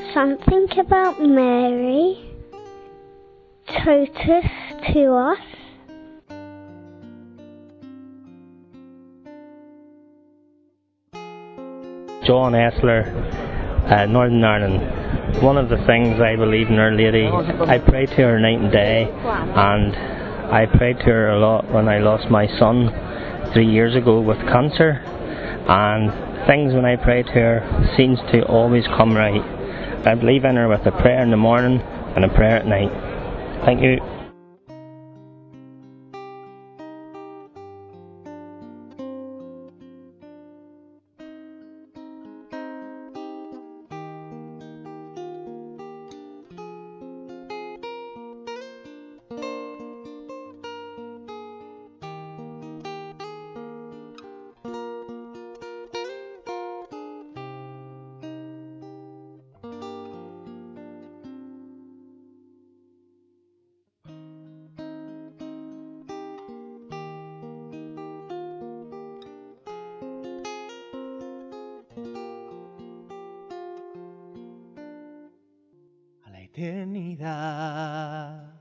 Something about Mary taught us to us. John Essler, Northern Ireland. One of the things I believe in Our Lady, I pray to her night and day, and I prayed to her a lot when I lost my son 3 years ago with cancer, and things when I pray to her seems to always come right. I believe in her with a prayer in the morning and a prayer at night. Thank you. A la eternidad.